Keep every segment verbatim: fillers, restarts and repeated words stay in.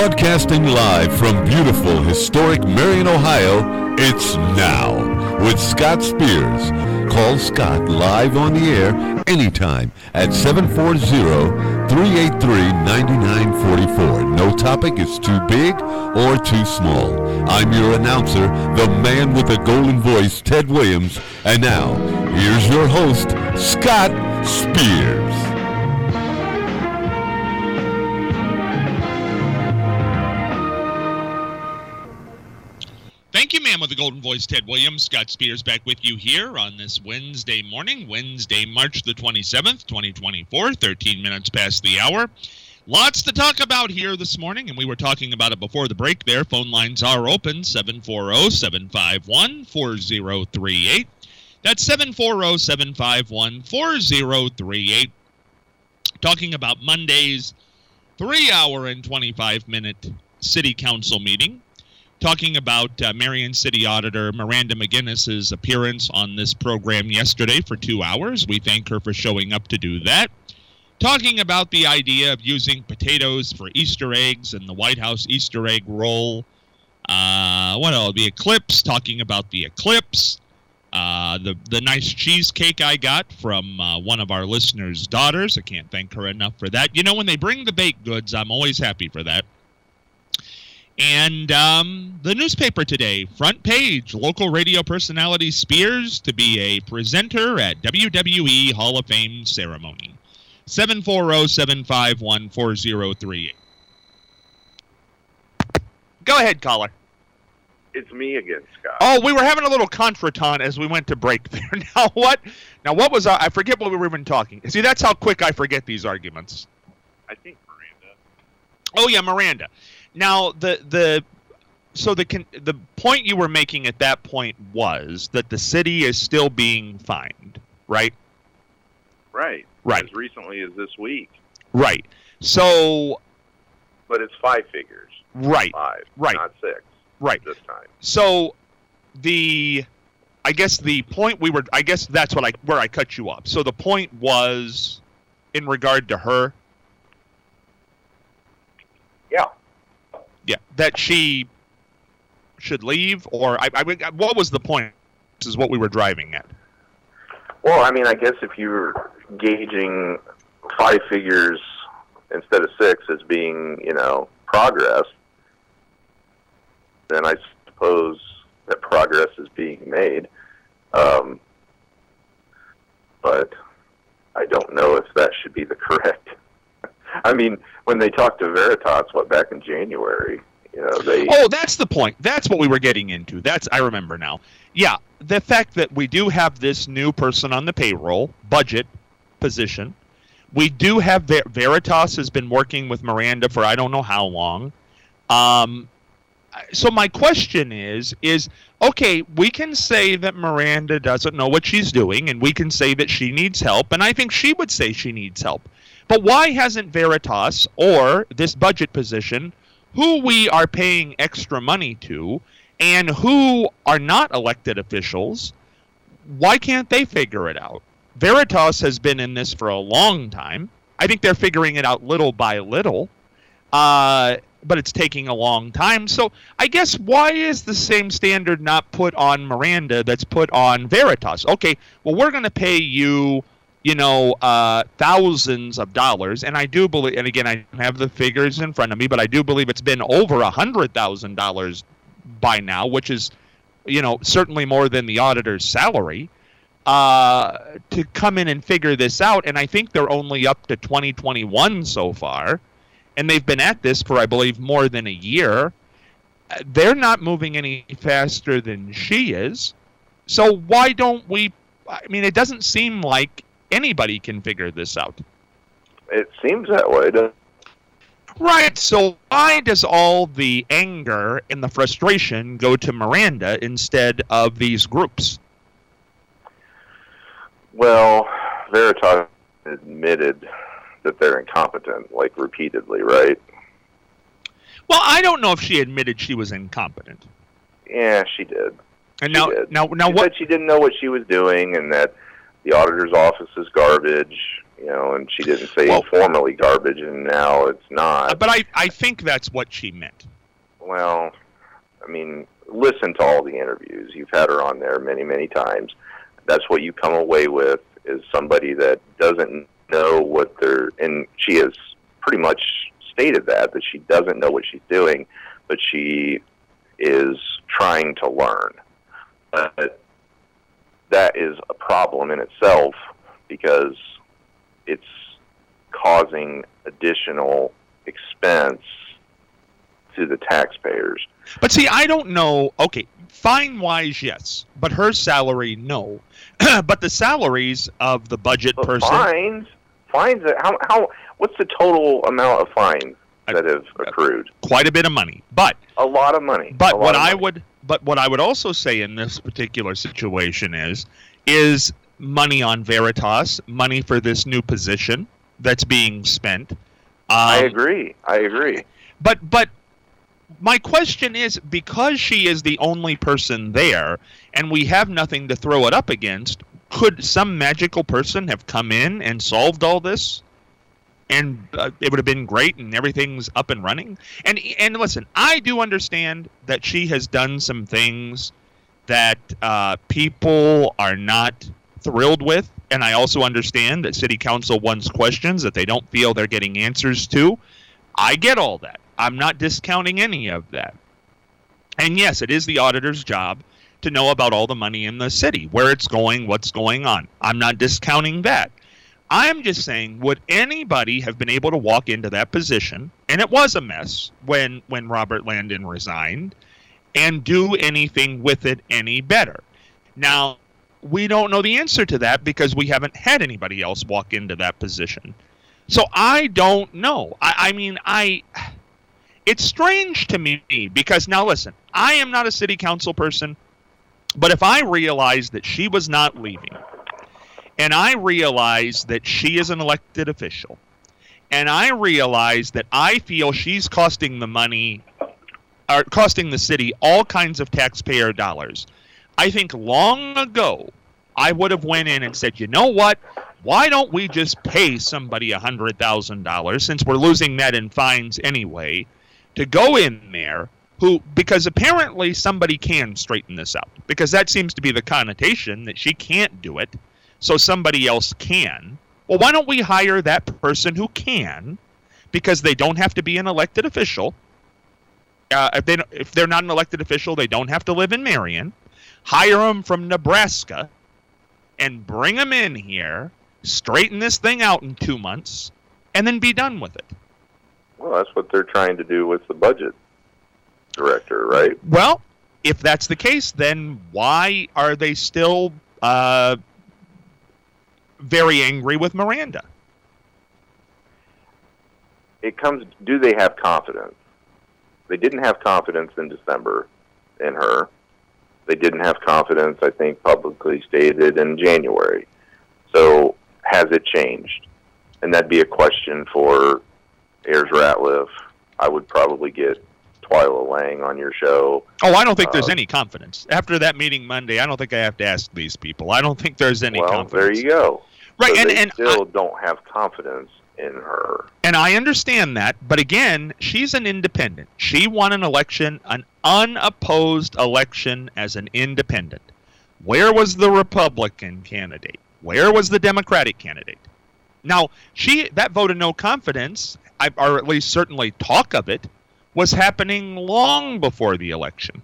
Broadcasting live from beautiful, historic Marion, Ohio, it's Now with Scott Spears. Call Scott live on the air anytime at seven four zero, three eight three, nine nine four four. No topic is too big or too small. I'm your announcer, the man with the golden voice, Ted Williams. And now, here's your host, Scott Spears. Thank you, man, with the golden voice, Ted Williams. Scott Spears back with you here on this Wednesday morning, Wednesday, March the twenty-seventh, twenty twenty-four, thirteen minutes past the hour. Lots to talk about here this morning, and we were talking about it before the break there. Phone lines are open, seven four zero, seven five one, four zero three eight. That's seven four zero, seven five one, four zero three eight. Talking about Monday's three-hour and twenty-five minute city council meeting. Talking about uh, Marion City Auditor Miranda McGinnis's appearance on this program yesterday for two hours. We thank her for showing up to do that. Talking about the idea of using potatoes for Easter eggs and the White House Easter egg roll. Uh, what else? The eclipse. Talking about the eclipse. Uh, the, the nice cheesecake I got from uh, one of our listeners' daughters. I can't thank her enough for that. You know, when they bring the baked goods, I'm always happy for that. And um, the newspaper today, front page, local radio personality Spears to be a presenter at W W E Hall of Fame ceremony. seven four zero, seven five one, four zero three eight. Go ahead, caller. It's me again, Scott. Oh, we were having a little contretemps as we went to break there. Now what? Now what was our, I forget what we were even talking. See, that's how quick I forget these arguments. I think Miranda. Oh yeah, Miranda. Now, the the so the the point you were making at that point was that the city is still being fined, right? Right. Right. As recently as this week. Right. So. But it's five figures. Right. Five. Right. Not six. Right. This time. So, the, I guess the point we were, I guess that's what I where I cut you off. So the point was, in regard to her. Yeah. Yeah, that she should leave, or I, I, what was the point? This is what we were driving at. Well, I mean, I guess if you're gauging five figures instead of six as being, you know, progress, then I suppose that progress is being made. Um, but I don't know if that should be the correct. I mean, when they talked to Veritas, what, back in January, you know, they... Oh, that's the point. That's what we were getting into. That's, I remember now. Yeah, the fact that we do have this new person on the payroll, budget position. We do have, Ver- Veritas has been working with Miranda for I don't know how long. Um, so my question is, is, okay, we can say that Miranda doesn't know what she's doing, and we can say that she needs help, and I think she would say she needs help. But why hasn't Veritas or this budget position, who we are paying extra money to, and who are not elected officials, why can't they figure it out? Veritas has been in this for a long time. I think they're figuring it out little by little, uh, but it's taking a long time. So I guess why is the same standard not put on Miranda that's put on Veritas? Okay, well, we're going to pay you... you know, uh, thousands of dollars, and I do believe, and again, I don't have the figures in front of me, but I do believe it's been over a hundred thousand dollars by now, which is, you know, certainly more than the auditor's salary, uh, to come in and figure this out. And I think they're only up to twenty twenty-one so far, and they've been at this for, I believe, more than a year. They're not moving any faster than she is. So why don't we? I mean, it doesn't seem like anybody can figure this out. It seems that way, doesn't it? Right, so why does all the anger and the frustration go to Miranda instead of these groups? Well, Veritas admitted that they're incompetent, like, repeatedly, right? Well, I don't know if she admitted she was incompetent. Yeah, she did. And she now, did. now, now, she what? said she didn't know what she was doing, and that the auditor's office is garbage, you know, and she didn't say Well- formally garbage, and now it's not. But I, I think that's what she meant. Well, I mean, listen to all the interviews. You've had her on there many, many times. That's what you come away with, is somebody that doesn't know what they're, and she has pretty much stated that, that she doesn't know what she's doing, but she is trying to learn. But that is a problem in itself, because it's causing additional expense to the taxpayers. But see, I don't know. Okay, fine-wise, yes. But her salary, no. But the salaries of the budget But person... fines, fines. How how? What's the total amount of fines that have accrued? Quite a bit of money. But A lot of money. But A lot what of I money. would, but what I would also say in this particular situation is, is money on Veritas, money for this new position that's being spent. Um, I agree. I agree. But but my question is, because she is the only person there, and we have nothing to throw it up against, could some magical person have come in and solved all this? And uh, it would have been great, and everything's up and running. And and listen, I do understand that she has done some things that uh, people are not thrilled with, and I also understand that City Council wants questions that they don't feel they're getting answers to. I get all that. I'm not discounting any of that. And yes, it is the auditor's job to know about all the money in the city, where it's going, what's going on. I'm not discounting that. I'm just saying, would anybody have been able to walk into that position, and it was a mess when, when Robert Landon resigned, and do anything with it any better? Now, we don't know the answer to that because we haven't had anybody else walk into that position. So I don't know. I, I mean, I... It's strange to me because, now listen, I am not a city council person, but if I realized that she was not leaving, and I realize that she is an elected official, and I realize that I feel she's costing the money, or costing the city all kinds of taxpayer dollars, I think long ago I would have went in and said, you know what? Why don't we just pay somebody one hundred thousand dollars, since we're losing that in fines anyway, to go in there, who, because apparently somebody can straighten this out, because that seems to be the connotation, that she can't do it, so somebody else can. Well, why don't we hire that person who can, because they don't have to be an elected official. Uh, if, they, if they're not an elected official, they don't have to live in Marion. Hire them from Nebraska and bring them in here, straighten this thing out in two months, and then be done with it. Well, that's what they're trying to do with the budget director, right? Well, if that's the case, then why are they still uh, very angry with Miranda? It comes, do they have confidence? They didn't have confidence in December in her. They didn't have confidence, I think, publicly stated in January. So has it changed? And that'd be a question for Ayers Ratliff. I would probably get Twyla Lang on your show. Oh, I don't think there's Uh, any confidence. After that meeting Monday, I don't think I have to ask these people. I don't think there's any well, confidence. there you go. Right, so and, they and still I, don't have confidence in her. and I understand that, but again, she's an independent. She won an election, an unopposed election as an independent. Where was the Republican candidate? Where was the Democratic candidate? Now, she that vote of no confidence, I, or at least certainly talk of it, was happening long before the election.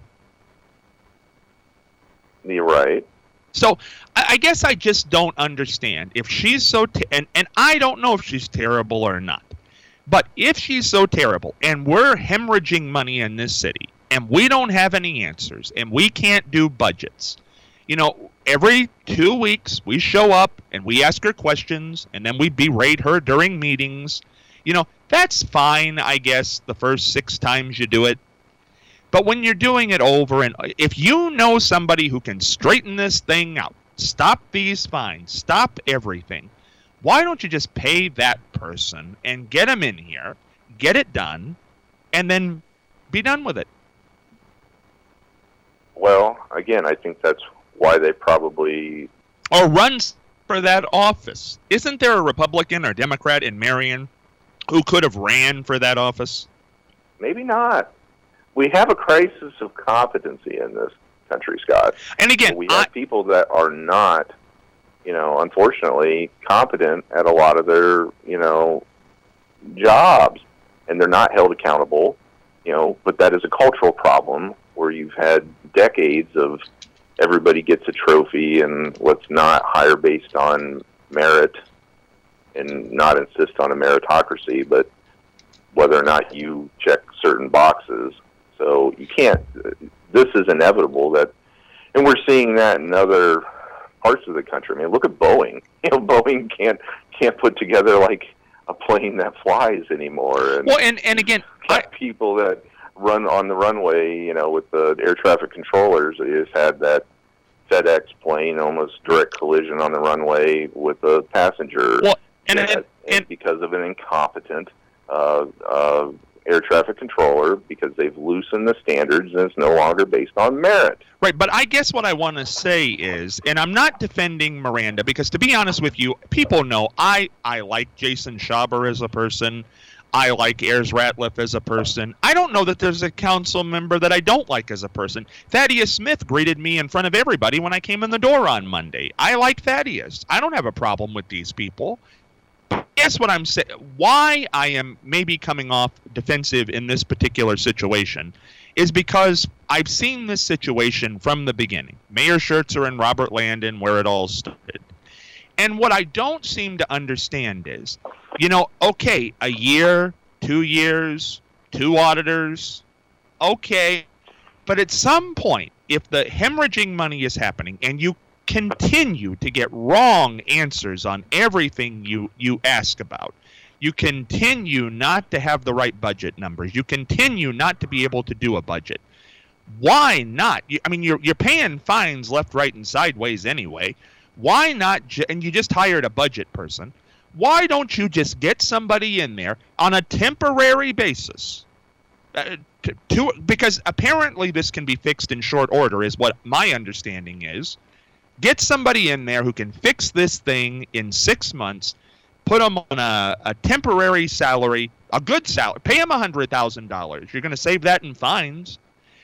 You're right. So I, I guess I just don't understand if she's so te- and and I don't know if she's terrible or not, but if she's so terrible and we're hemorrhaging money in this city and we don't have any answers and we can't do budgets, you know, every two weeks we show up and we ask her questions and then we berate her during meetings. You know, that's fine, I guess, the first six times you do it. But when you're doing it over, and if you know somebody who can straighten this thing out, stop these fines, stop everything, why don't you just pay that person and get them in here, get it done, and then be done with it? Well, again, I think that's why they probably... Or run for that office. Isn't there a Republican or Democrat in Marion who could have ran for that office? Maybe not. We have a crisis of competency in this country, Scott. And again, we have I, people that are not, you know, unfortunately, competent at a lot of their, you know, jobs, and they're not held accountable, you know, but that is a cultural problem where you've had decades of everybody gets a trophy and let's not hire based on merit and not insist on a meritocracy, but whether or not you check certain boxes. So you can't, this is inevitable that, and we're seeing that in other parts of the country. I mean, look at Boeing. You know, Boeing can't can't put together like a plane that flies anymore. And well, and, and again, I, people that run on the runway, you know, with the air traffic controllers, they just had that FedEx plane almost direct collision on the runway with a passenger. Well, and, and, and, and because of an incompetent uh, uh, air traffic controller, because they've loosened the standards and it's no longer based on merit. Right, but I guess what I want to say is, and I'm not defending Miranda, because to be honest with you, people know I, I like Jason Schaber as a person. I like Ayers Ratliff as a person. I don't know that there's a council member that I don't like as a person. Thaddeus Smith greeted me in front of everybody when I came in the door on Monday. I like Thaddeus. I don't have a problem with these people. Guess what I'm saying? Why I am maybe coming off defensive in this particular situation is because I've seen this situation from the beginning. Mayor Schertzer and Robert Landon, where it all started. And what I don't seem to understand is, you know, okay, a year, two years, two auditors, okay. But at some point, if the hemorrhaging money is happening and you continue to get wrong answers on everything you, you ask about, you continue not to have the right budget numbers, you continue not to be able to do a budget, why not? You, I mean, you're, you're paying fines left, right, and sideways anyway. Why not, ju- and you just hired a budget person, why don't you just get somebody in there on a temporary basis? Uh, to, to, because apparently this can be fixed in short order is what my understanding is. Get somebody in there who can fix this thing in six months, put them on a, a temporary salary, a good salary, pay them one hundred thousand dollars. You're going to save that in fines.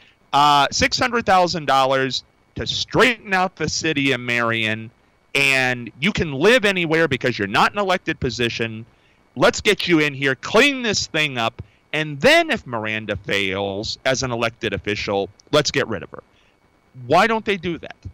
Uh, six hundred thousand dollars to straighten out the city of Marion, and you can live anywhere because you're not an elected position. Let's get you in here, clean this thing up, and then if Miranda fails as an elected official, let's get rid of her. Why don't they do that?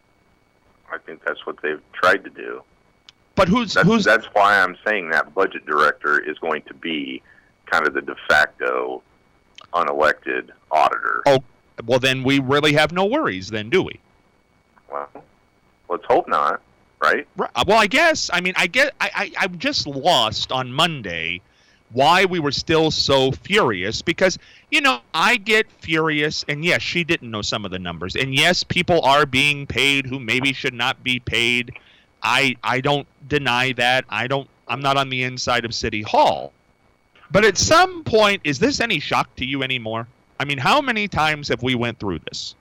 I think that's what they've tried to do. But who's that's, who's that's why I'm saying that budget director is going to be kind of the de facto unelected auditor. Oh, well then we really have no worries then, do we? Well, let's hope not, right? Right. Well, I guess. I mean, I get. I, I I'm just lost on Monday why we were still so furious, because, you know, I get furious, and yes, she didn't know some of the numbers, and yes, people are being paid who maybe should not be paid. I I don't deny that. I don't. I'm not on the inside of City Hall. But at some point, is this any shock to you anymore? I mean, how many times have we went through this?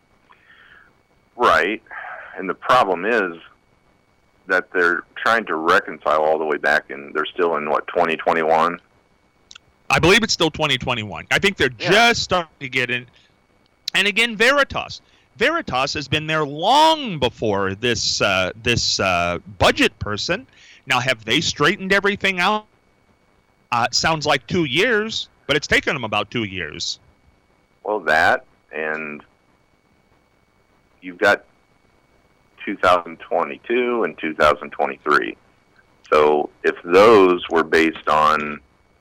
Right. And the problem is that they're trying to reconcile all the way back, and they're still in, what, twenty twenty-one? I believe it's still twenty twenty-one. I think they're yeah. just starting to get in. And again, Veritas. Veritas has been there long before this uh, this uh, budget person. Now, have they straightened everything out? Uh, sounds like two years, but it's taken them about two years. Well, that, and you've got two thousand twenty-two and two thousand twenty-three. So if those were based on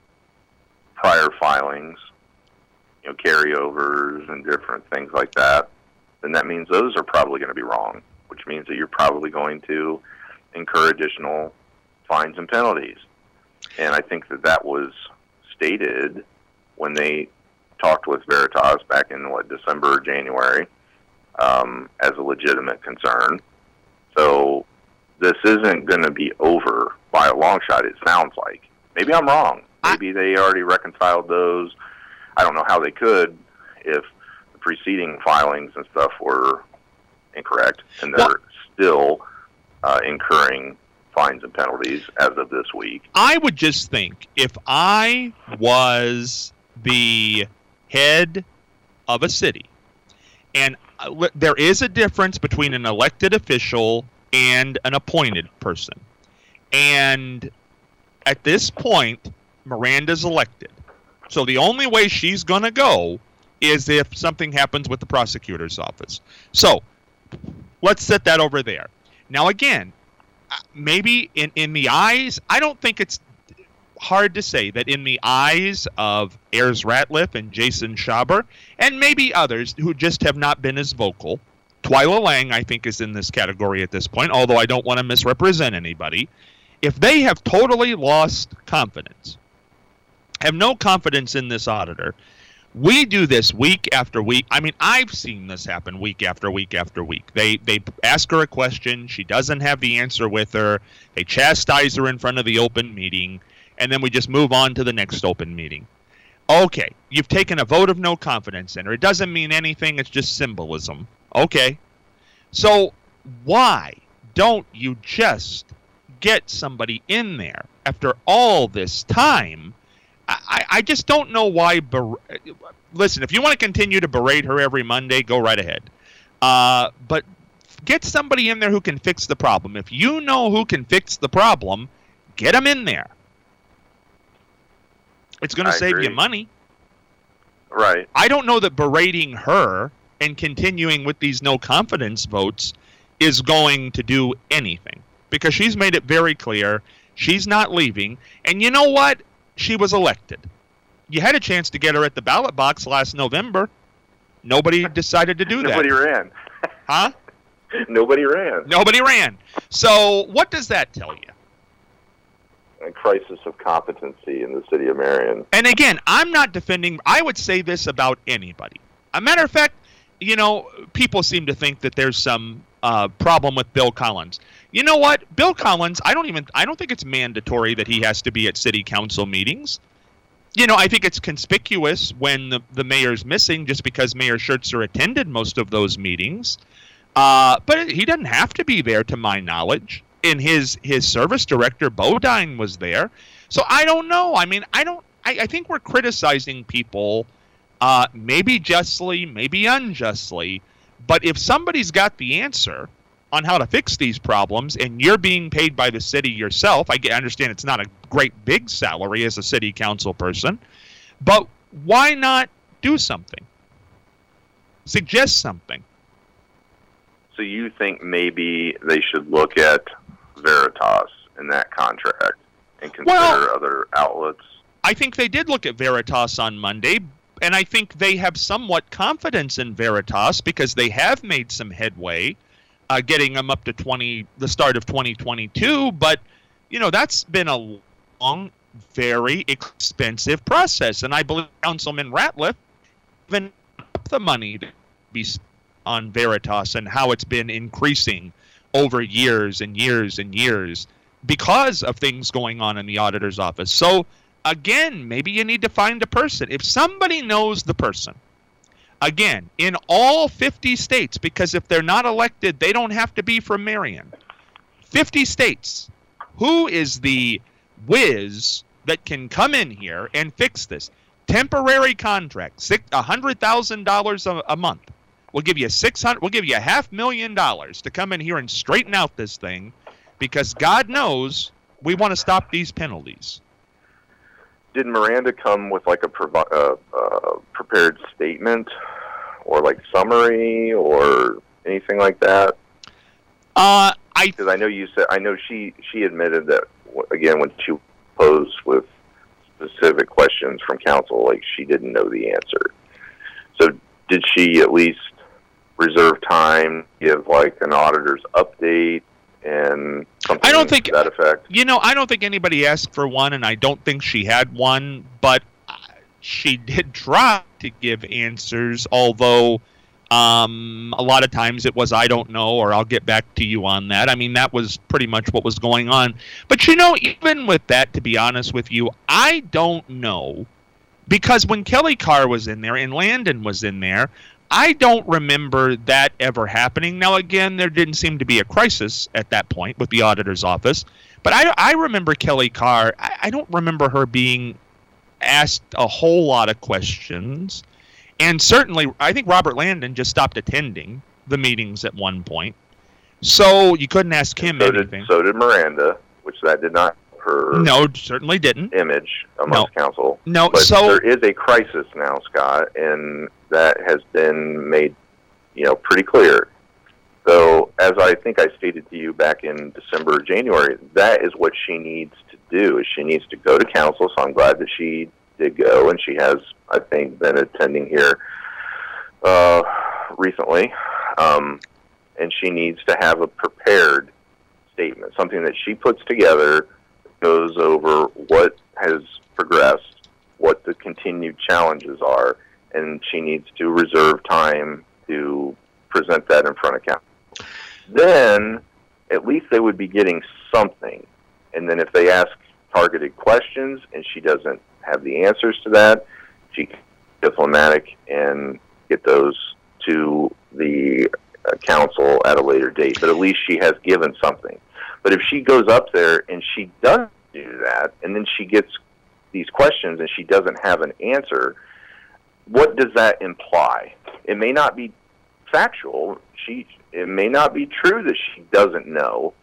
prior filings, you know, carryovers and different things like that, then that means those are probably going to be wrong, which means that you're probably going to incur additional fines and penalties. And I think that that was stated when they talked with Veritas back in, what, December or January, um, as a legitimate concern. So this isn't going to be over by a long shot, it sounds like. Maybe I'm wrong. Maybe they already reconciled those. I don't know how they could if the preceding filings and stuff were incorrect, and they're well, still uh, incurring fines and penalties as of this week. I would just think if I was the head of a city, and uh, there is a difference between an elected official and an appointed person. And at this point, Miranda's elected. So the only way she's going to go is if something happens with the prosecutor's office. So let's set that over there. Now, again, maybe in, in the eyes, I don't think it's hard to say that in the eyes of Ayers Ratliff and Jason Schaber, and maybe others who just have not been as vocal, Twyla Lang, I think, is in this category at this point, although I don't want to misrepresent anybody. If they have totally lost confidence, have no confidence in this auditor, we do this week after week. I mean, I've seen this happen week after week after week. They they ask her a question. She doesn't have the answer with her. They chastise her in front of the open meeting, and then we just move on to the next open meeting. Okay, you've taken a vote of no confidence in her. It doesn't mean anything. It's just symbolism. Okay. So why don't you just get somebody in there after all this time? I, I just don't know why. Ber- Listen, if you want to continue to berate her every Monday, go right ahead. Uh, but get somebody in there who can fix the problem. If you know who can fix the problem, get them in there. It's going to save agree. you money. Right. I don't know that berating her and continuing with these no confidence votes is going to do anything, because she's made it very clear she's not leaving. And you know what? She was elected. You had a chance to get her at the ballot box last November. Nobody decided to do that. Nobody ran. Huh? Nobody ran. Nobody ran. So what does that tell you? A crisis of competency in the city of Marion. And again, I'm not defending. I would say this about anybody. A matter of fact, you know, people seem to think that there's some uh, problem with Bill Collins. You know what? Bill Collins, I don't even, I don't think it's mandatory that he has to be at city council meetings. You know, I think it's conspicuous when the, the mayor's missing, just because Mayor Schertzer attended most of those meetings. Uh, but he doesn't have to be there, to my knowledge. And his, his service director, Bodine, was there. So I don't know. I mean, I don't, I, I think we're criticizing people, uh, maybe justly, maybe unjustly. But if somebody's got the answer on how to fix these problems, and you're being paid by the city yourself, I understand it's not a great big salary as a city council person, but why not do something? Suggest something. So you think maybe they should look at Veritas in that contract and consider Well, other outlets? I think they did look at Veritas on Monday, and I think they have somewhat confidence in Veritas because they have made some headway. Uh, getting them up to twenty, the start of twenty twenty-two, but you know that's been a long, very expensive process, and I believe Councilman Ratliff even up the money to be on Veritas and how it's been increasing over years and years and years because of things going on in the auditor's office. So again, maybe you need to find a person. If somebody knows the person. Again, in all fifty states, because if they're not elected, they don't have to be from Marion. fifty states. Who is the whiz that can come in here and fix this? Temporary contract, one hundred thousand dollars a month. We'll give you six hundred. We'll give you a half million dollars to come in here and straighten out this thing, because God knows we want to stop these penalties. Did Miranda come with like a provi- uh, uh, prepared statement or like summary or anything like that? Uh, I Because I know you said I know she she admitted that again when she posed with specific questions from council, like she didn't know the answer. So did she at least reserve time, give like an auditor's update? And something I don't think to that effect. You know, I don't think anybody asked for one, and I don't think she had one. But she did try to give answers, although um, a lot of times it was, I don't know, or I'll get back to you on that. I mean, that was pretty much what was going on. But, you know, even with that, to be honest with you, I don't know. Because when Kelly Carr was in there and Landon was in there, I don't remember that ever happening. Now, again, there didn't seem to be a crisis at that point with the auditor's office. But I, I remember Kelly Carr. I, I don't remember her being asked a whole lot of questions. And certainly, I think Robert Landon just stopped attending the meetings at one point. So you couldn't ask him so anything. Did, so did Miranda, which that did not her no, certainly didn't. image amongst no. council. No, but so there is a crisis now, Scott, and that has been made, you know, pretty clear. So, as I think I stated to you back in December or January, that is what she needs to do. Is she needs to go to council. So I'm glad that she did go, and she has, I think, been attending here uh, recently. Um, and she needs to have a prepared statement, something that she puts together, goes over what has progressed, what the continued challenges are, and she needs to reserve time to present that in front of council. Then, at least they would be getting something. And then if they ask targeted questions and she doesn't have the answers to that, she can be diplomatic and get those to the uh, council at a later date. But at least she has given something. But if she goes up there and she doesn't do that, and then she gets these questions and she doesn't have an answer, what does that imply? It may not be factual. She it may not be true that she doesn't know,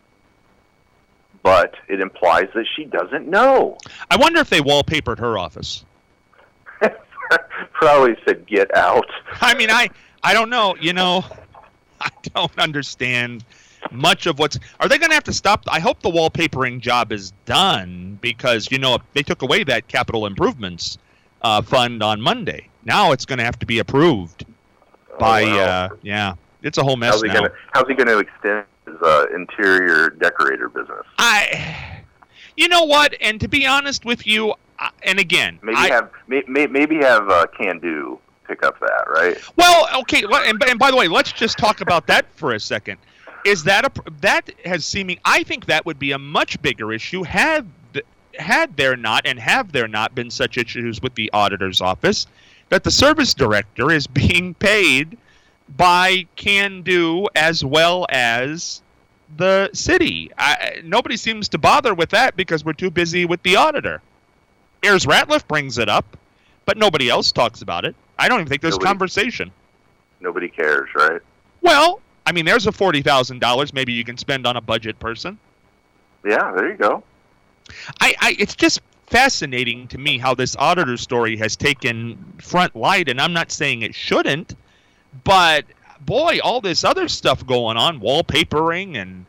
but it implies that she doesn't know. I wonder if they wallpapered her office. Probably said "get out." I mean, I I don't know. You know, I don't understand much of what's. Are they going to have to stop? I hope the wallpapering job is done, because you know they took away that capital improvements uh, fund on Monday. Now it's going to have to be approved by. Oh, wow. uh, yeah, it's a whole mess how's he now. Gonna, how's he going to extend his uh, interior decorator business? I, you know what? And to be honest with you, I, and again, maybe I, have may, may, maybe have uh, Can Do pick up that, right? Well, okay, and, and by the way, let's just talk about that for a second. Is that a that has seeming? I think that would be a much bigger issue had had there not and have there not been such issues with the auditor's office, that the service director is being paid by Can Do as well as the city. I, nobody seems to bother with that because we're too busy with the auditor. Ayers Ratliff brings it up, but nobody else talks about it. I don't even think there's nobody, conversation. Nobody cares, right? Well, I mean, there's a forty thousand dollars maybe you can spend on a budget person. Yeah, there you go. I, I, it's just fascinating to me how this auditor story has taken front light, and I'm not saying it shouldn't, but boy, all this other stuff going on, wallpapering and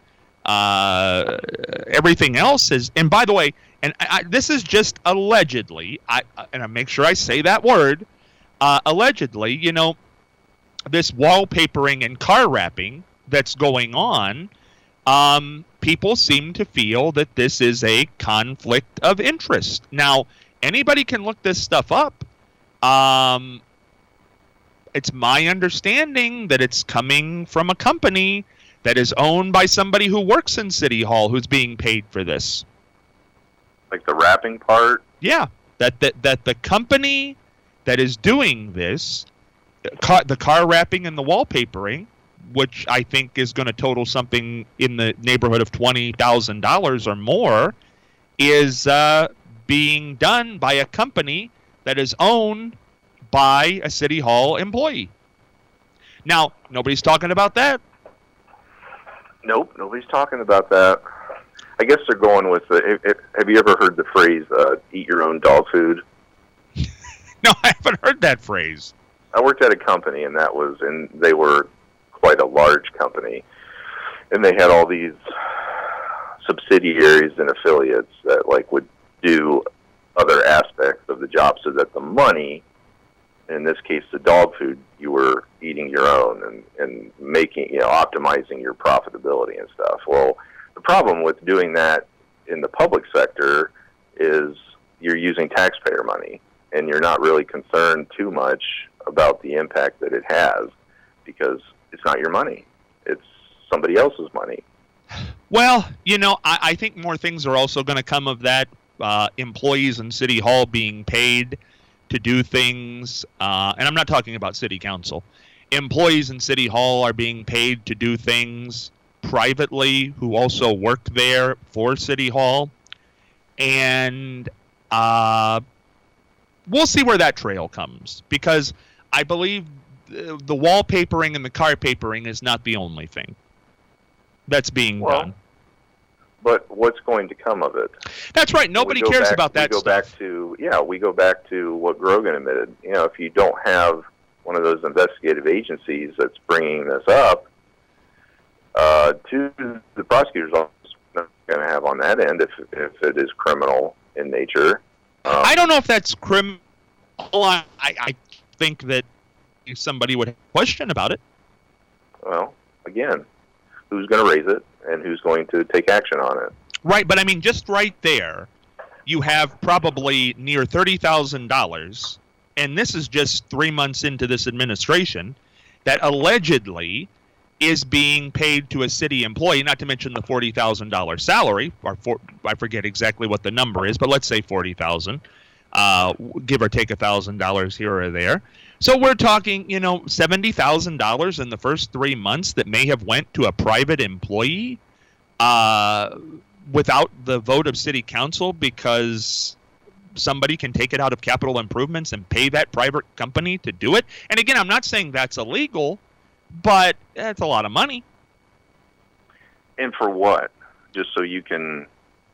uh, everything else is. And by the way, and I, I, this is just allegedly, I and I make sure I say that word, uh, allegedly. You know, this wallpapering and car wrapping that's going on. Um, people seem to feel that this is a conflict of interest. Now, anybody can look this stuff up. Um, it's my understanding that it's coming from a company that is owned by somebody who works in City Hall who's being paid for this. Like the wrapping part? Yeah, that that, that the company that is doing this, car, the car wrapping and the wallpapering, which I think is going to total something in the neighborhood of twenty thousand dollars or more, is uh, being done by a company that is owned by a City Hall employee. Now, nobody's talking about that. Nope, nobody's talking about that. I guess they're going with the. Have you ever heard the phrase uh, "eat your own dog food"? No, I haven't heard that phrase. I worked at a company, and that was, and they were quite a large company, and they had all these subsidiaries and affiliates that like would do other aspects of the job, so that the money, in this case the dog food, you were eating your own and, and making, you know, optimizing your profitability and stuff. Well, the problem with doing that in the public sector is you're using taxpayer money, and you're not really concerned too much about the impact that it has, because it's not your money. It's somebody else's money. Well, you know, I, I think more things are also going to come of that. Uh, employees in City Hall being paid to do things, uh, and I'm not talking about city council. Employees in City Hall are being paid to do things privately who also work there for City Hall. And uh, we'll see where that trail comes, because I believe the, the wallpapering and the car papering is not the only thing that's being well, done. But what's going to come of it? That's right. Nobody cares back, about that we go stuff. Back to, yeah, we go back to what Grogan admitted. You know, if you don't have one of those investigative agencies that's bringing this up uh, to the prosecutor's office, not going to have on that end if if it is criminal in nature. Um, I don't know if that's criminal. I, I think that somebody would have a question about it. Well, again, who's going to raise it and who's going to take action on it? Right, but I mean, just right there, you have probably near thirty thousand dollars, and this is just three months into this administration, that allegedly is being paid to a city employee, not to mention the forty thousand dollars salary, or for, I forget exactly what the number is, but let's say forty thousand dollars, uh, give or take one thousand dollars here or there. So we're talking, you know, seventy thousand dollars in the first three months that may have went to a private employee uh, without the vote of city council, because somebody can take it out of capital improvements and pay that private company to do it. And again, I'm not saying that's illegal, but that's a lot of money. And for what? Just so you can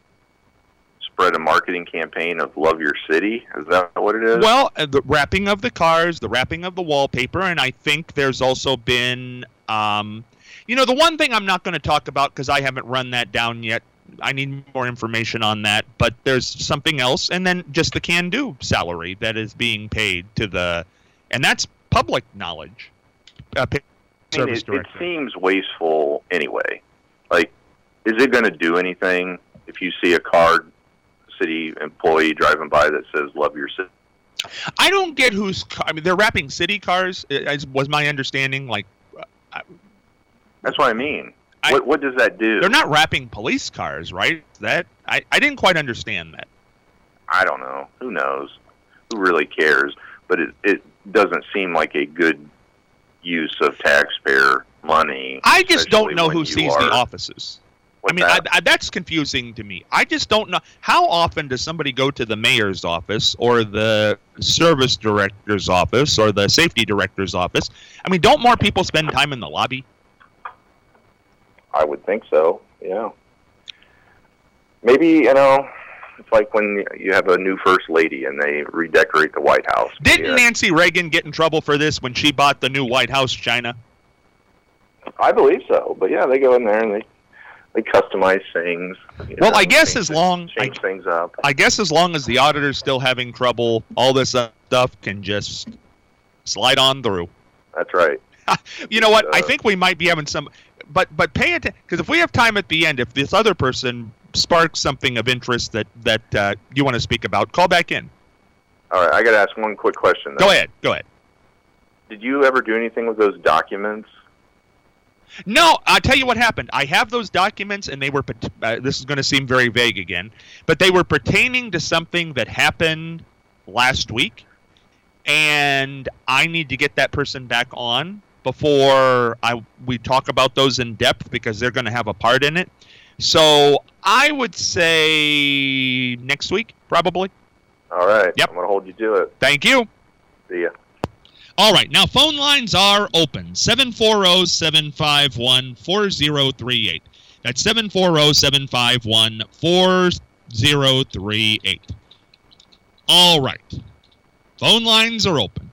spread a marketing campaign of love your city? Is that what it is? Well, uh, the wrapping of the cars, the wrapping of the wallpaper, and I think there's also been, um, you know, the one thing I'm not going to talk about because I haven't run that down yet. I need more information on that, but there's something else, and then just the can-do salary that is being paid to the, and that's public knowledge. Uh, I mean, it, it seems wasteful anyway. Like, is it going to do anything if you see a car city employee driving by that says "Love your city"? I don't get who's. I mean, they're wrapping city cars. As was my understanding. Like, uh, that's what I mean. I, what what does that do? They're not wrapping police cars, right? That I, I didn't quite understand that. I don't know. Who knows? Who really cares? But it it doesn't seem like a good use of taxpayer money. I just don't know who sees are, the offices. I mean, that? I, I, that's confusing to me. I just don't know. How often does somebody go to the mayor's office or the service director's office or the safety director's office? I mean, don't more people spend time in the lobby? I would think so, yeah. Maybe, you know, it's like when you have a new first lady and they redecorate the White House. Didn't yeah. Nancy Reagan get in trouble for this when she bought the new White House china? I believe so, but yeah, they go in there and they they customize things. Well, know, I guess change, as long change I, things up. I guess as long as the auditor's still having trouble, all this uh, stuff can just slide on through. That's right. You know what? Uh, I think we might be having some, but but pay attention, because if we have time at the end, if this other person sparks something of interest that that uh, you want to speak about, call back in. All right, I got to ask one quick question. Then. Go ahead. Go ahead. Did you ever do anything with those documents? No, I'll tell you what happened. I have those documents, and they were, uh, this is going to seem very vague again, but they were pertaining to something that happened last week, and I need to get that person back on before I we talk about those in depth, because they're going to have a part in it. So I would say next week, probably. All right. Yep. I'm going to hold you to it. Thank you. See ya. All right, now phone lines are open, seven four zero, seven five one, four zero three eight. That's seven four zero, seven five one, four zero three eight. All right, phone lines are open.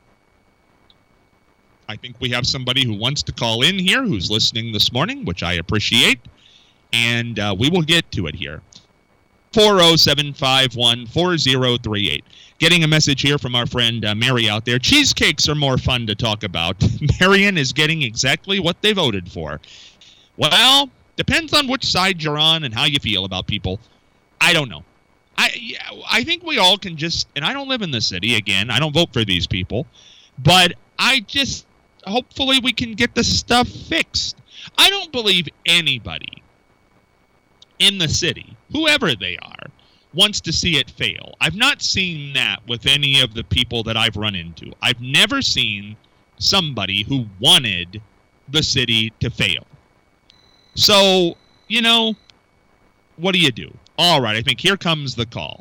I think we have somebody who wants to call in here who's listening this morning, which I appreciate, and uh, we will get to it here. four zero, seven five one, four zero three eight. Getting a message here from our friend uh, Mary out there. Cheesecakes are more fun to talk about. Marion is getting exactly what they voted for. Well, depends on which side you're on and how you feel about people. I don't know. I yeah, I think we all can just, and I don't live in the city, again, I don't vote for these people, but I just, hopefully we can get this stuff fixed. I don't believe anybody in the city, whoever they are, wants to see it fail. I've not seen that with any of the people that I've run into. I've never seen somebody who wanted the city to fail. So, you know, what do you do? All right, I think here comes the call.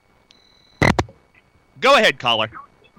Go ahead, caller.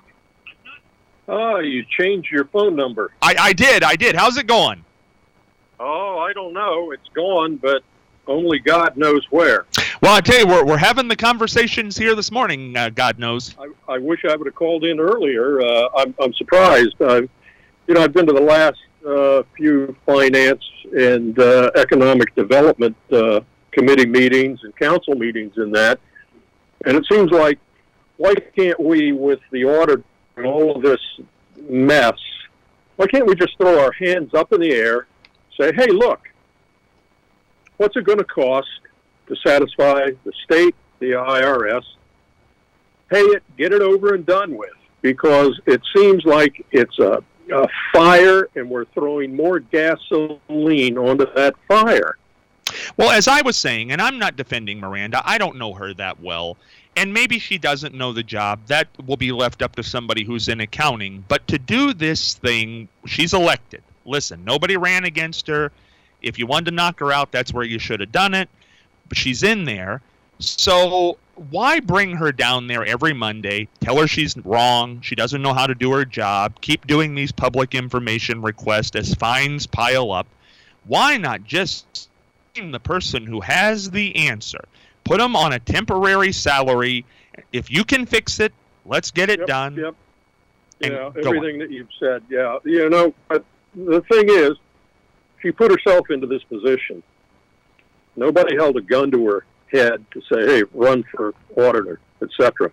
Oh, you changed your phone number. I, I did, I did. How's it going? Oh, I don't know. It's gone, but only God knows where. Well, I tell you, we're, we're having the conversations here this morning, uh, God knows. I, I wish I would have called in earlier. Uh, I'm, I'm surprised. Uh, you know, I've been to the last uh, few finance and uh, economic development uh, committee meetings and council meetings in that, and it seems like, why can't we, with the audit and all of this mess, why can't we just throw our hands up in the air, say, hey, look, what's it going to cost to satisfy the state, the I R S, pay it, get it over and done with, because it seems like it's a, a fire and we're throwing more gasoline onto that fire. Well, as I was saying, and I'm not defending Miranda, I don't know her that well, and maybe she doesn't know the job. That will be left up to somebody who's in accounting. But to do this thing, she's elected. Listen, nobody ran against her. If you wanted to knock her out, that's where you should have done it. But she's in there. So why bring her down there every Monday, tell her she's wrong, she doesn't know how to do her job, keep doing these public information requests as fines pile up? Why not just the person who has the answer, put them on a temporary salary? If you can fix it, let's get it yep, done. Yep. Yeah, everything that you've said. Yeah. You know, but the thing is, she put herself into this position. Nobody held a gun to her head to say, hey, run for auditor, et cetera.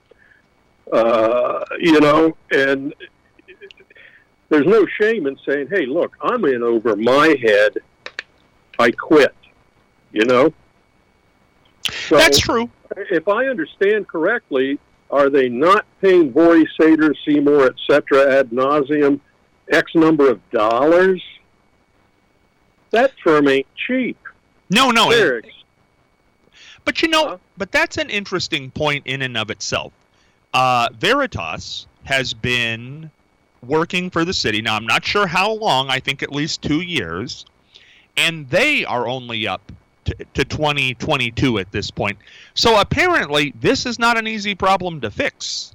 Uh, you know, and there's no shame in saying, hey, look, I'm in over my head. I quit, you know? So that's true. If I understand correctly, are they not paying Vorey, Sater, Seymour, et cetera, ad nauseum, X number of dollars? That firm ain't cheap. No, no. It, but you know, huh? but that's an interesting point in and of itself. Uh, Veritas has been working for the city. Now, I'm not sure how long. I think at least two years. And they are only up to, to twenty twenty-two at this point. So apparently, this is not an easy problem to fix.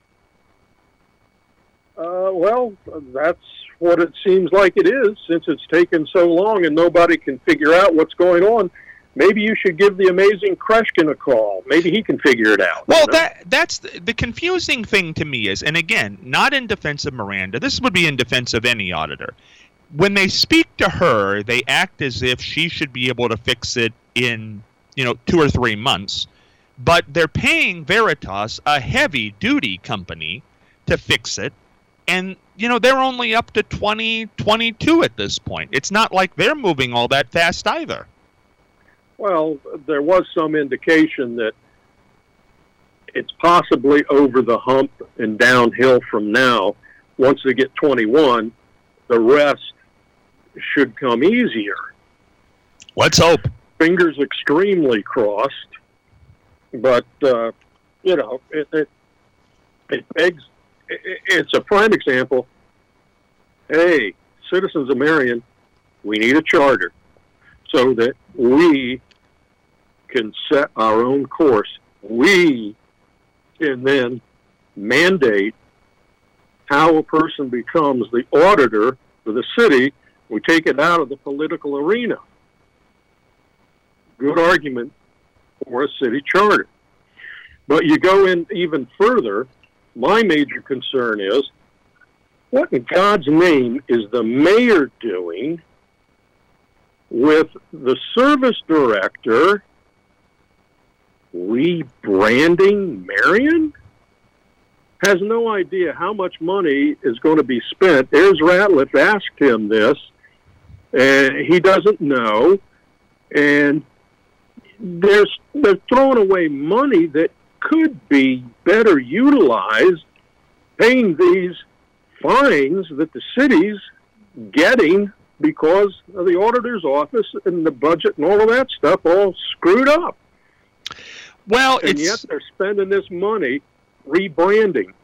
Uh, well, that's what it seems like it is, since it's taken so long and nobody can figure out what's going on. Maybe you should give the amazing Kreshkin a call. Maybe he can figure it out. Well, you know? that that's the, the confusing thing to me is, and again, not in defense of Miranda. This would be in defense of any auditor. When they speak to her, they act as if she should be able to fix it in, you know, two or three months. But they're paying Veritas, a heavy-duty company, to fix it. And, you know, they're only up to twenty twenty-two at this point. It's not like they're moving all that fast either. Well, there was some indication that it's possibly over the hump and downhill from now. Once they get twenty-one, the rest should come easier. Let's hope. Fingers extremely crossed. But, uh, you know, it, it, it begs, it, it's a prime example. Hey, citizens of Marion, we need a charter so that we can set our own course. We can then mandate how a person becomes the auditor for the city. We take it out of the political arena. Good argument for a city charter. But you go in even further, my major concern is, what in God's name is the mayor doing with the service director rebranding Marion? Has no idea how much money is going to be spent. Ayers Ratliff asked him this, and he doesn't know. And there's, they're throwing away money that could be better utilized paying these fines that the city's getting because of the auditor's office and the budget and all of that stuff all screwed up. Well, and it's yet they're spending this money rebranding.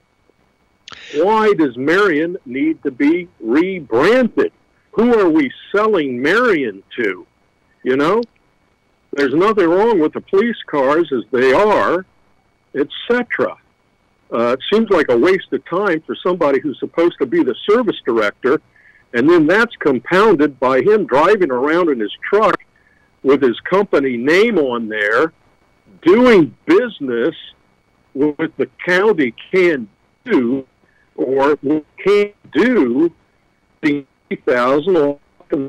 Why does Marion need to be rebranded? Who are we selling Marion to? You know, there's nothing wrong with the police cars as they are, et cetera. Uh, it seems like a waste of time for somebody who's supposed to be the service director, and then that's compounded by him driving around in his truck with his company name on there, doing business with the county can do or can't do the thousand or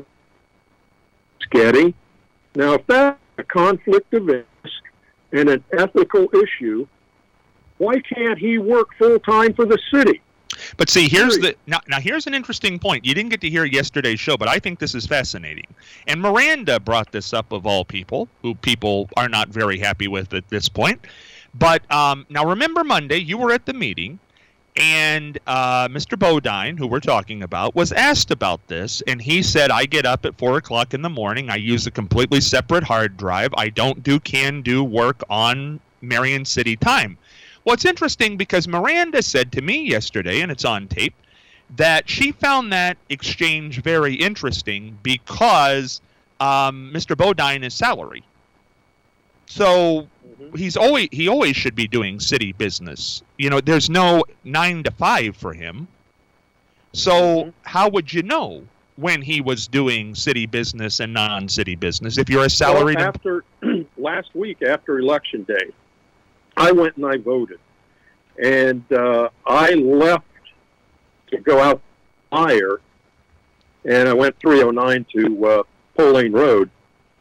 getting. Now, if that's a conflict of interest and an ethical issue, why can't he work full time for the city? But see, here's the now, now. Here's an interesting point. You didn't get to hear yesterday's show, but I think this is fascinating. And Miranda brought this up, of all people, who people are not very happy with at this point. But um, now, remember Monday, you were at the meeting, and uh, Mister Bodine, who we're talking about, was asked about this, and he said, "I get up at four o'clock in the morning. I use a completely separate hard drive. I don't do can-do work on Marion City time." Well, it's interesting because Miranda said to me yesterday, and it's on tape, that she found that exchange very interesting because um, Mister Bodine is salary. So mm-hmm. he's always he always should be doing city business. You know, there's no nine to five for him. So mm-hmm. how would you know when he was doing city business and non-city business if you're a salaried? Well, after last week, after Election Day, I went and I voted, and uh, I left to go out higher, and I went three oh nine to uh, Pole Lane Road,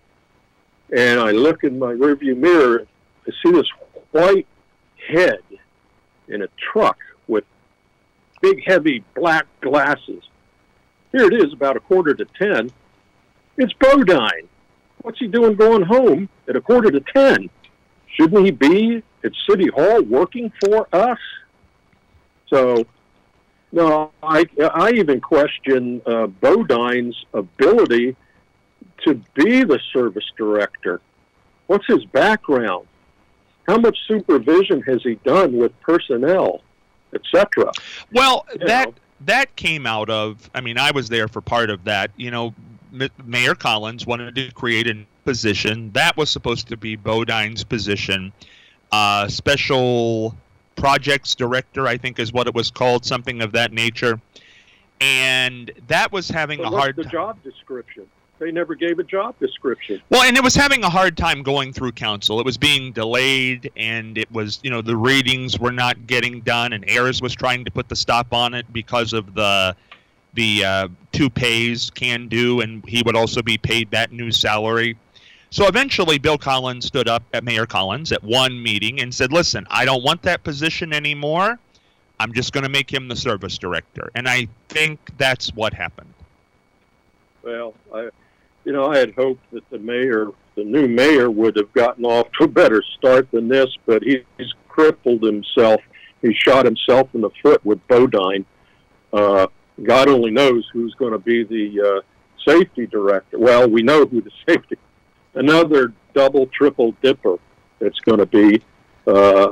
and I look in my rearview mirror, I see this white head in a truck with big, heavy black glasses. Here it is, about a quarter to ten. It's Bodine. What's he doing going home at a quarter to ten? Shouldn't he be at City Hall working for us? So, no, I, I even question uh, Bodine's ability to be the service director. What's his background? How much supervision has he done with personnel, et cetera? Well, you that know. that came out of, I mean, I was there for part of that. You know, M- Mayor Collins wanted to create a position. That was supposed to be Bodine's position. Uh, special projects director, I think is what it was called, something of that nature. And that was having so a hard time. The job description. They never gave a job description. Well, and it was having a hard time going through council. It was being delayed, and it was, you know, the readings were not getting done, and Ayers was trying to put the stop on it because of the the uh, two pays can do, and he would also be paid that new salary. So eventually Bill Collins stood up at Mayor Collins at one meeting and said, listen, I don't want that position anymore. I'm just going to make him the service director. And I think that's what happened. Well, I, you know, I had hoped that the mayor, the new mayor, would have gotten off to a better start than this, but he's crippled himself. He shot himself in the foot with Bodine. Uh, God only knows who's going to be the uh, safety director. Well, we know who the safety Another double, triple dipper that's going to be uh,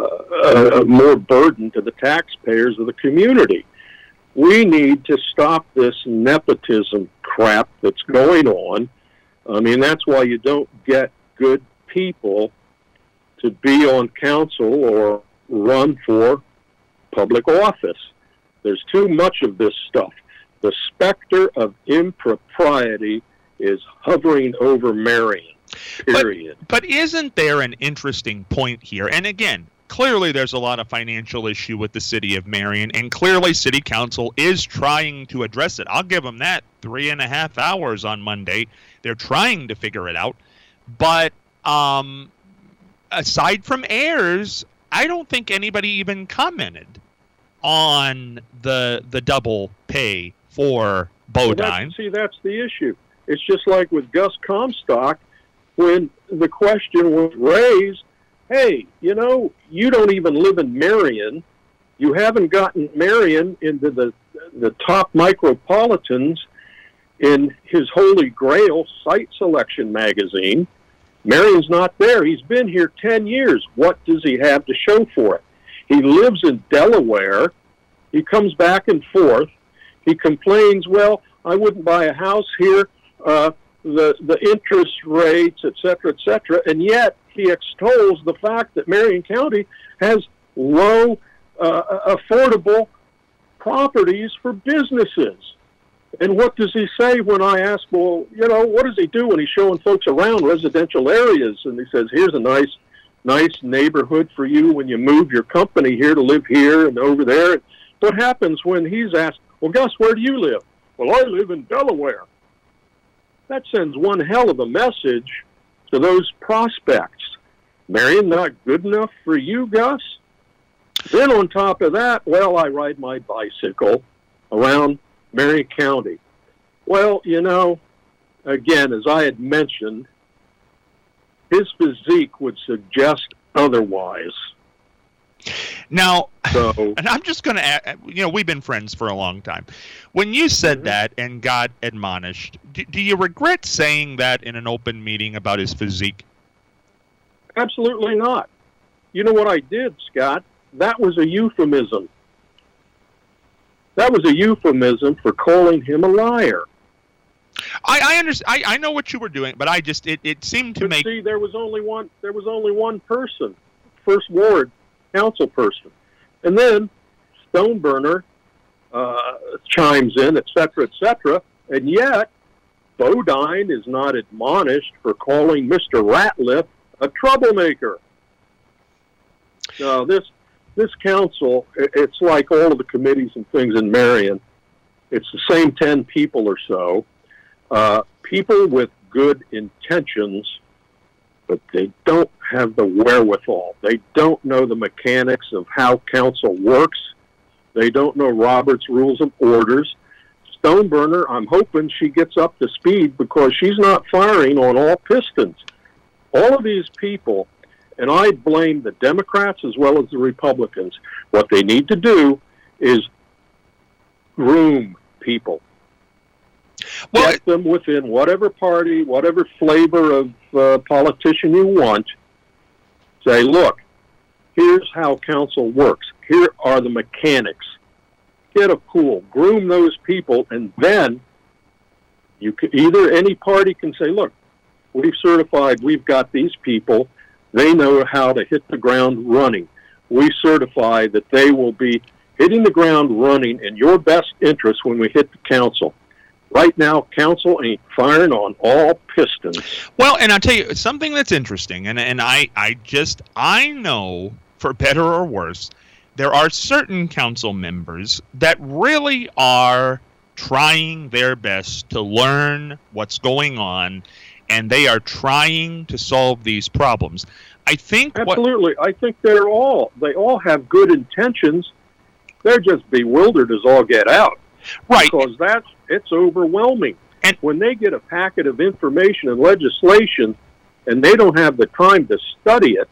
a, a more burden to the taxpayers of the community. We need to stop this nepotism crap that's going on. I mean, that's why you don't get good people to be on council or run for public office. There's too much of this stuff. The specter of impropriety is hovering over Marion. Period. But, but isn't there an interesting point here? And again, clearly there's a lot of financial issue with the city of Marion, and clearly city council is trying to address it. I'll give them that. Three and a half hours on Monday. They're trying to figure it out. But um, aside from Ayers, I don't think anybody even commented on the the double pay for Bodine. Well, that's, see, that's the issue. It's just like with Gus Comstock, when the question was raised, hey, you know, you don't even live in Marion. You haven't gotten Marion into the the top micropolitans in his Holy Grail site selection magazine. Marion's not there. He's been here ten years. What does he have to show for it? He lives in Delaware. He comes back and forth. He complains, well, I wouldn't buy a house here, uh, the, the interest rates, et cetera, et cetera. And yet he extols the fact that Marion County has low, uh, affordable properties for businesses. And what does he say when I ask, well, you know, what does he do when he's showing folks around residential areas? And he says, here's a nice, nice neighborhood for you when you move your company here to live here and over there. What happens when he's asked, well, Gus, where do you live? Well, I live in Delaware. That sends one hell of a message to those prospects. Marion, not good enough for you, Gus? Then on top of that, well, I ride my bicycle around Marion County. Well, you know, again, as I had mentioned, his physique would suggest otherwise. Now, so, and I'm just going to add, you know, we've been friends for a long time. When you said mm-hmm. that and got admonished, do, do you regret saying that in an open meeting about his physique? Absolutely not. You know what I did, Scott? That was a euphemism. That was a euphemism for calling him a liar. I, I understand. I, I know what you were doing, but I just it, it seemed to but make. See, there was only one. There was only one person, first ward council person, and then Stoneburner uh, chimes in, et cetera, et cetera, and yet Bodine is not admonished for calling Mister Ratliff a troublemaker. Now this. This council, it's like all of the committees and things in Marion. It's the same ten people or so. Uh, people with good intentions, but they don't have the wherewithal. They don't know the mechanics of how council works. They don't know Robert's Rules of Orders. Stoneburner, I'm hoping she gets up to speed because she's not firing on all pistons. All of these people, and I blame the Democrats as well as the Republicans. What they need to do is groom people. Well, Get them within whatever party, whatever flavor of uh, politician you want. Say, look, here's how council works. Here are the mechanics. Get a pool, groom those people, and then you can, either any party can say, look, we've certified we've got these people. They know how to hit the ground running. We certify that they will be hitting the ground running in your best interest when we hit the council. Right now, council ain't firing on all pistons. Well, and I'll tell you something that's interesting, and, and I, I just, I know, for better or worse, there are certain council members that really are trying their best to learn what's going on, and they are trying to solve these problems. I think absolutely. What, I think they're all they all have good intentions. They're just bewildered as all get out, right? Because that's it's overwhelming. And when they get a packet of information and legislation, and they don't have the time to study it,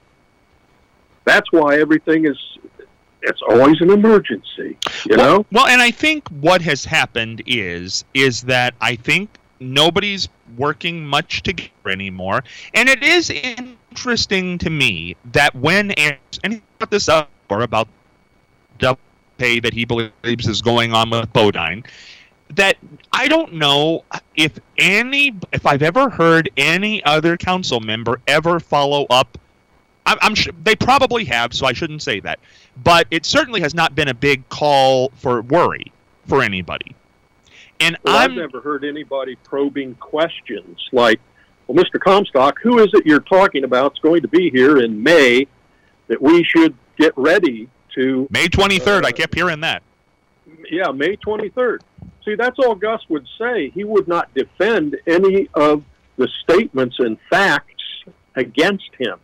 that's why everything is. It's always an emergency, you well, know. Well, and I think what has happened is is that I think nobody's working much together anymore, and it is interesting to me that when and he brought this up or about double pay that he believes is going on with Bodine, that I don't know if any if I've ever heard any other council member ever follow up. I'm, I'm sure they probably have, so I shouldn't say that. But it certainly has not been a big call for worry for anybody. And well, I'm, I've never heard anybody probing questions like, well, Mister Comstock, who is it you're talking about is going to be here in May that we should get ready to... May twenty-third, uh, I kept hearing that. Yeah, May twenty-third. See, that's all Gus would say. He would not defend any of the statements and facts against him.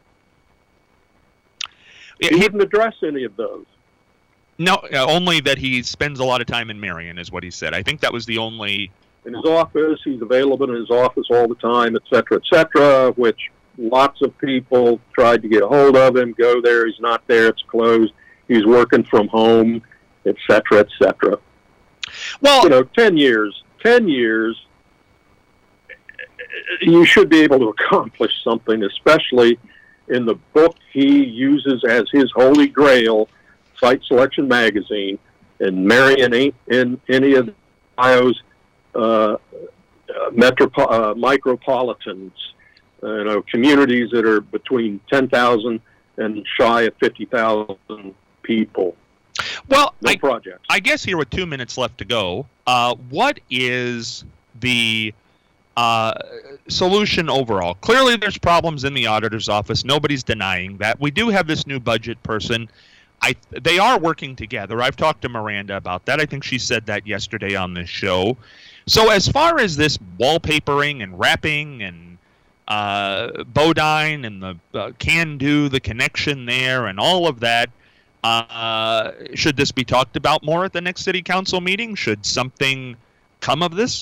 He wouldn't address any of those. No, uh, only that he spends a lot of time in Marion, is what he said. I think that was the only... In his office, he's available in his office all the time, et cetera, et cetera, which lots of people tried to get a hold of him, go there, he's not there, it's closed, he's working from home, et cetera, et cetera. Well, you know, ten years, ten years, you should be able to accomplish something, especially in the book he uses as his holy grail, Site Selection Magazine. And Marion ain't in any of Ohio's uh, metropo- uh, micropolitans, uh, you know, communities that are between ten thousand and shy of fifty thousand people. Well, no I, projects. I guess here with two minutes left to go, uh, what is the uh, solution overall? Clearly there's problems in the auditor's office. Nobody's denying that. We do have this new budget person. I, they are working together. I've talked to Miranda about that. I think she said that yesterday on this show. So as far as this wallpapering and wrapping and uh, Bodine and the uh, Can Do, the connection there and all of that, uh, should this be talked about more at the next city council meeting? Should something come of this?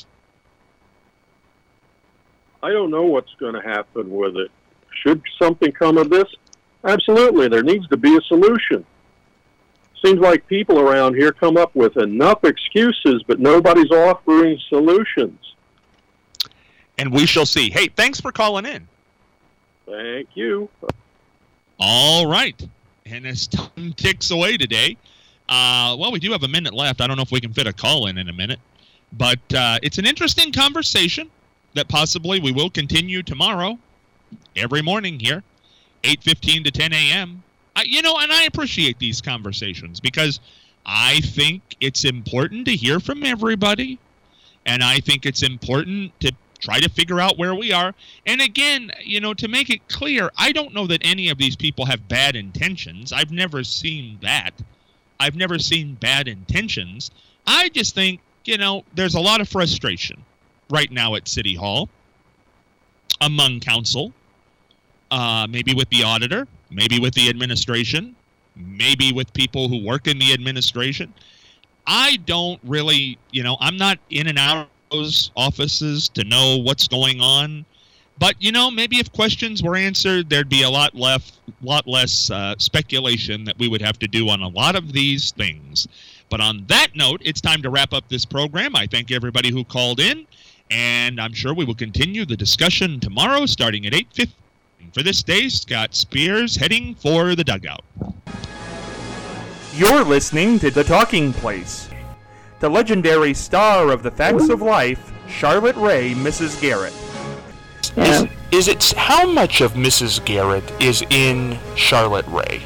I don't know what's going to happen with it. Should something come of this? Absolutely. There needs to be a solution. Seems like people around here come up with enough excuses, but nobody's offering solutions. And we shall see. Hey, thanks for calling in. Thank you. All right. And as time ticks away today, uh, well, we do have a minute left. I don't know if we can fit a call in in a minute. But uh, it's an interesting conversation that possibly we will continue tomorrow, every morning here, eight fifteen to ten a.m. I, you know, and I appreciate these conversations because I think it's important to hear from everybody, and I think it's important to try to figure out where we are. And again, you know, to make it clear, I don't know that any of these people have bad intentions. I've never seen that. I've never seen bad intentions. I just think, you know, there's a lot of frustration right now at City Hall among council, uh, maybe with the auditor, maybe with the administration, maybe with people who work in the administration. I don't really, you know, I'm not in and out of those offices to know what's going on. But, you know, maybe if questions were answered, there'd be a lot less, lot less uh, speculation that we would have to do on a lot of these things. But on that note, it's time to wrap up this program. I thank everybody who called in, and I'm sure we will continue the discussion tomorrow starting at eight fifteen. For this day, Scott Spears heading for the dugout. You're listening to The Talking Place. The legendary star of The Facts of Life, Charlotte Ray, Missus Garrett. Is, is it how much of Missus Garrett is in Charlotte Ray?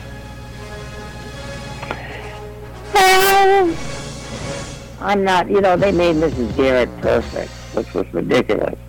Well, I'm not, you know, they made Missus Garrett perfect, which was ridiculous.